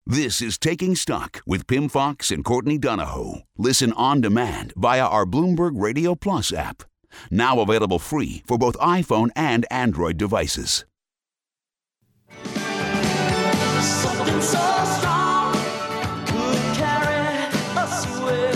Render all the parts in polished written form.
This is Taking Stock with Pim Fox and Courtney Donahoe. Listen on demand via our Bloomberg Radio Plus app. Now available free for both iPhone and Android devices. Something so strong could carry us away.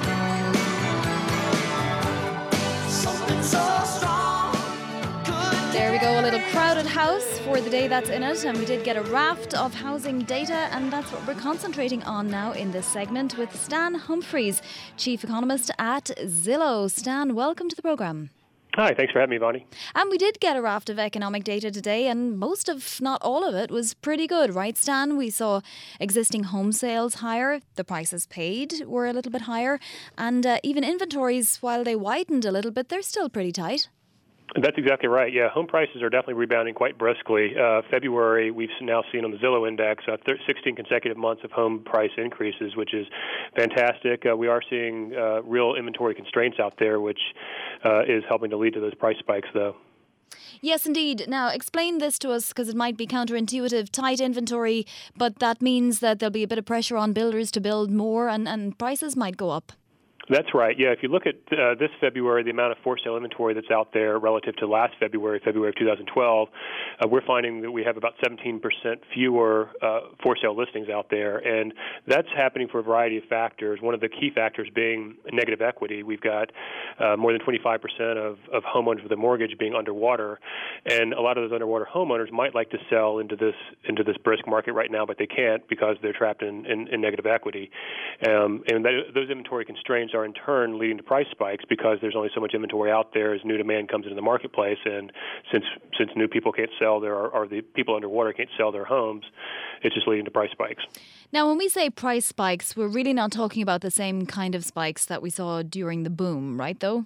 Something so strong could. There we go, a little crowded house for the day that's in it, and we did get a raft of housing data, and that's what we're concentrating on now in this segment with Stan Humphreys, Chief Economist at Zillow. Stan, welcome to the programme. Hi, thanks for having me, Bonnie. And we did get a raft of economic data today, and most of, not all of it, was pretty good, right, Stan? We saw existing home sales higher, the prices paid were a little bit higher, and even inventories, while they widened a little bit, they're still pretty tight. That's exactly right. Yeah, home prices are definitely rebounding quite briskly. February, we've now seen on the Zillow Index 16 consecutive months of home price increases, which is fantastic. We are seeing real inventory constraints out there, which is helping to lead to those price spikes, though. Yes, indeed. Now, explain this to us, because it might be counterintuitive. Tight inventory, but that means that there'll be a bit of pressure on builders to build more, and prices might go up. That's right. Yeah, if you look at this February, the amount of for-sale inventory that's out there relative to last February of 2012, we're finding that we have about 17% fewer for-sale listings out there, and that's happening for a variety of factors. One of the key factors being negative equity. We've got more than 25% of homeowners with a mortgage being underwater, and a lot of those underwater homeowners might like to sell into this brisk market right now, but they can't because they're trapped in negative equity. Those inventory constraints are in turn leading to price spikes because there's only so much inventory out there as new demand comes into the marketplace, and since new people can't sell or the people underwater can't sell their homes, it's just leading to price spikes. Now, when we say price spikes, we're really not talking about the same kind of spikes that we saw during the boom, right, though?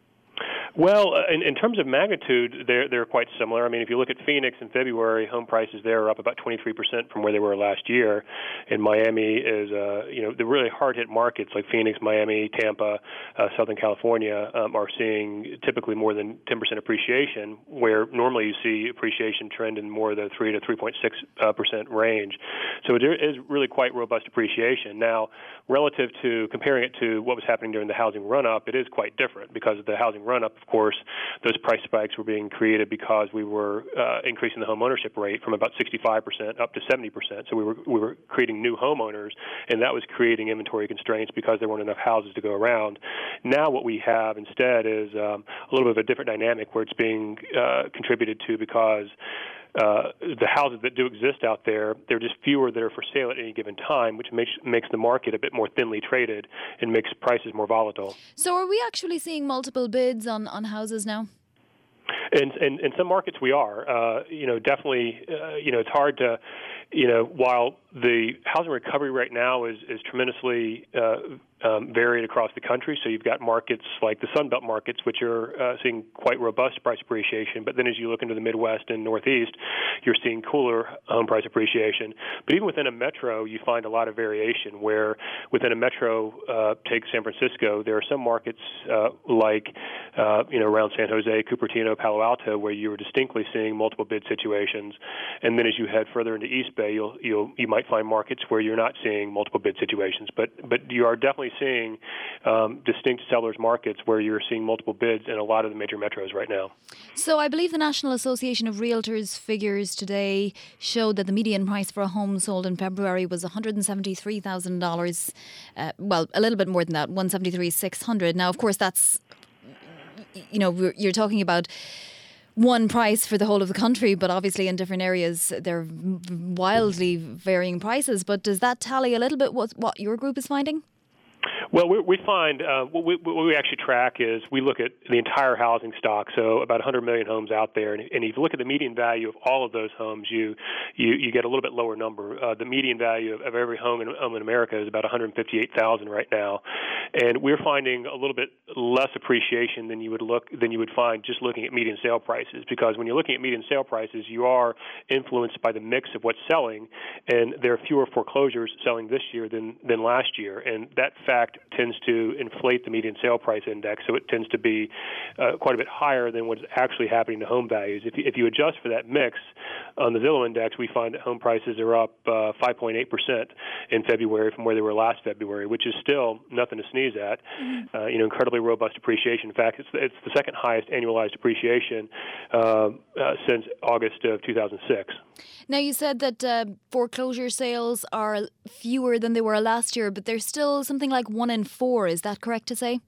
Well, in terms of magnitude, they're quite similar. I mean, if you look at Phoenix in February, home prices there are up about 23% from where they were last year. And Miami is, the really hard-hit markets like Phoenix, Miami, Tampa, Southern California are seeing typically more than 10% appreciation, where normally you see appreciation trend in more of the 3 to 3.6% range. So it is really quite robust appreciation. Now, relative to comparing it to what was happening during the housing run-up, it is quite different because of the housing run-up. Of course, those price spikes were being created because we were increasing the home ownership rate from about 65% up to 70%. So we were creating new homeowners, and that was creating inventory constraints because there weren't enough houses to go around. Now what we have instead is a little bit of a different dynamic where it's being contributed to because the houses that do exist out there, there are just fewer that are for sale at any given time, which makes the market a bit more thinly traded and makes prices more volatile. So are we actually seeing multiple bids on houses now? In some markets we are. Definitely, it's hard to, while the housing recovery right now is tremendously varied across the country. So you've got markets like the Sun Belt markets, which are seeing quite robust price appreciation. But then as you look into the Midwest and Northeast, you're seeing cooler home price appreciation. But even within a metro, you find a lot of variation where within a metro, take San Francisco, there are some markets around San Jose, Cupertino, Palo Alto, where you are distinctly seeing multiple bid situations. And then as you head further into East Bay, you might find markets where you're not seeing multiple bid situations. But you are definitely seeing distinct sellers markets where you're seeing multiple bids in a lot of the major metros right now. So I believe the National Association of Realtors figures today showed that the median price for a home sold in February was $173,000. Well, a little bit more than that, $173,600. Now, of course, that's, you're talking about one price for the whole of the country, but obviously in different areas they're wildly varying prices. But does that tally a little bit what your group is finding? Well, we find what we actually track is we look at the entire housing stock, so about 100 million homes out there, and if you look at the median value of all of those homes, you get a little bit lower number. The median value of every home in America is about $158,000 right now, and we're finding a little bit less appreciation than you would find just looking at median sale prices, because when you're looking at median sale prices, you are influenced by the mix of what's selling, and there are fewer foreclosures selling this year than last year, and that fact tends to inflate the median sale price index, so it tends to be quite a bit higher than what's actually happening to home values. If you adjust for that mix on the Zillow index, we find that home prices are up 5.8% in February from where they were last February, which is still nothing to sneeze at. Incredibly robust appreciation. In fact, it's the second highest annualized appreciation since August of 2006. Now, you said that foreclosure sales are fewer than they were last year, but they're still something like 1 in 4. Is that correct to say?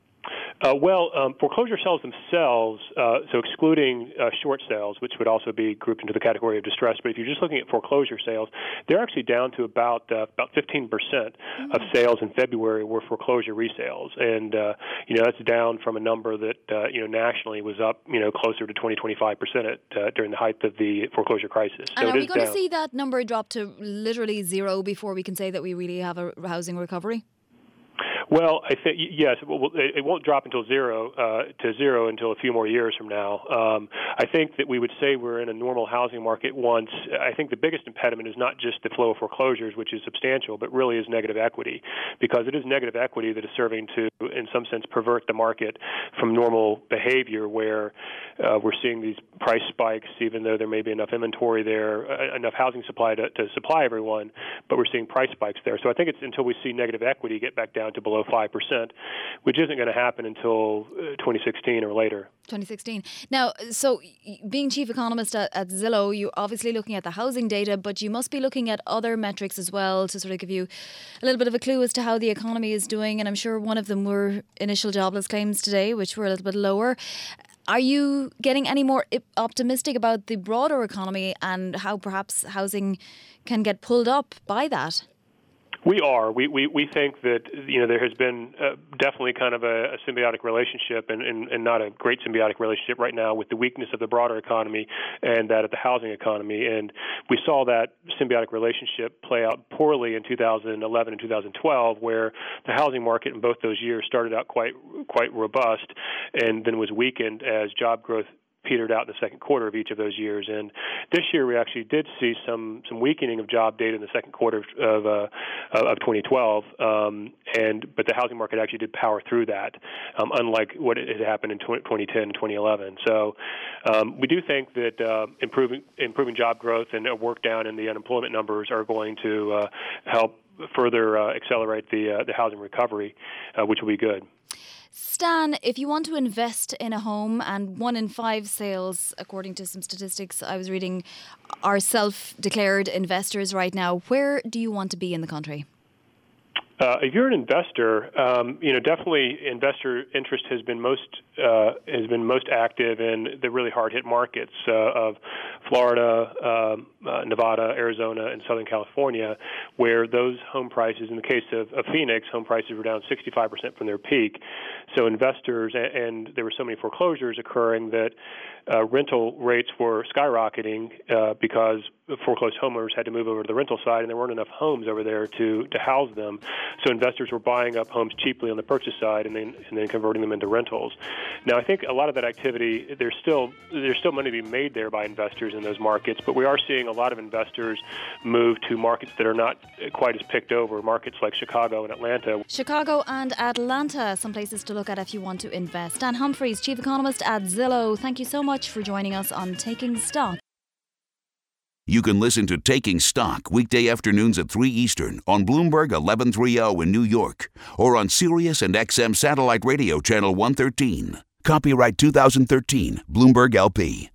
Foreclosure sales themselves, so excluding short sales, which would also be grouped into the category of distress, but if you're just looking at foreclosure sales, they're actually down to about 15% of sales in February were foreclosure resales, and that's down from a number that nationally was up closer to 20-25% during the height of the foreclosure crisis. So and are we going to see that number drop to literally zero before we can say that we really have a housing recovery? Well, I think yes. It won't drop until zero until a few more years from now. I think that we would say we're in a normal housing market once. I think the biggest impediment is not just the flow of foreclosures, which is substantial, but really is negative equity, because it is negative equity that is serving to, in some sense, pervert the market from normal behavior, where we're seeing these price spikes, even though there may be enough inventory there, enough housing supply to supply everyone, but we're seeing price spikes there. So I think it's until we see negative equity get back down to below 5%, which isn't going to happen until 2016 or later. 2016. Now, so being chief economist at Zillow, you're obviously looking at the housing data, but you must be looking at other metrics as well to sort of give you a little bit of a clue as to how the economy is doing. And I'm sure one of them were initial jobless claims today, which were a little bit lower. Are you getting any more optimistic about the broader economy and how perhaps housing can get pulled up by that? We are. We think that there has been definitely kind of a symbiotic relationship, and not a great symbiotic relationship right now, with the weakness of the broader economy and that of the housing economy. And we saw that symbiotic relationship play out poorly in 2011 and 2012, where the housing market in both those years started out quite robust, and then was weakened as job growth petered out in the second quarter of each of those years. And this year we actually did see some weakening of job data in the second quarter of 2012, but the housing market actually did power through that, unlike what had happened in 2010 and 2011. So we do think that improving job growth and a work down in the unemployment numbers are going to help further accelerate the housing recovery, which will be good. Stan, if you want to invest in a home, and 1 in 5 sales, according to some statistics I was reading, are self-declared investors right now, where do you want to be in the country? If you're an investor, definitely investor interest has been most active in the really hard-hit markets of Florida, Nevada, Arizona, and Southern California, where those home prices, in the case of Phoenix, home prices were down 65% from their peak. So investors, and there were so many foreclosures occurring that rental rates were skyrocketing because foreclosed homeowners had to move over to the rental side, and there weren't enough homes over there to house them. So investors were buying up homes cheaply on the purchase side and then converting them into rentals. Now, I think a lot of that activity, there's still money to be made there by investors in those markets, but we are seeing a lot of investors move to markets that are not quite as picked over, markets like Chicago and Atlanta. Chicago and Atlanta, some places to look at if you want to invest. Stan Humphreys, chief economist at Zillow, thank you so much for joining us on Taking Stock. You can listen to Taking Stock weekday afternoons at 3 Eastern on Bloomberg 1130 in New York, or on Sirius and XM Satellite Radio Channel 113. Copyright 2013, Bloomberg LP.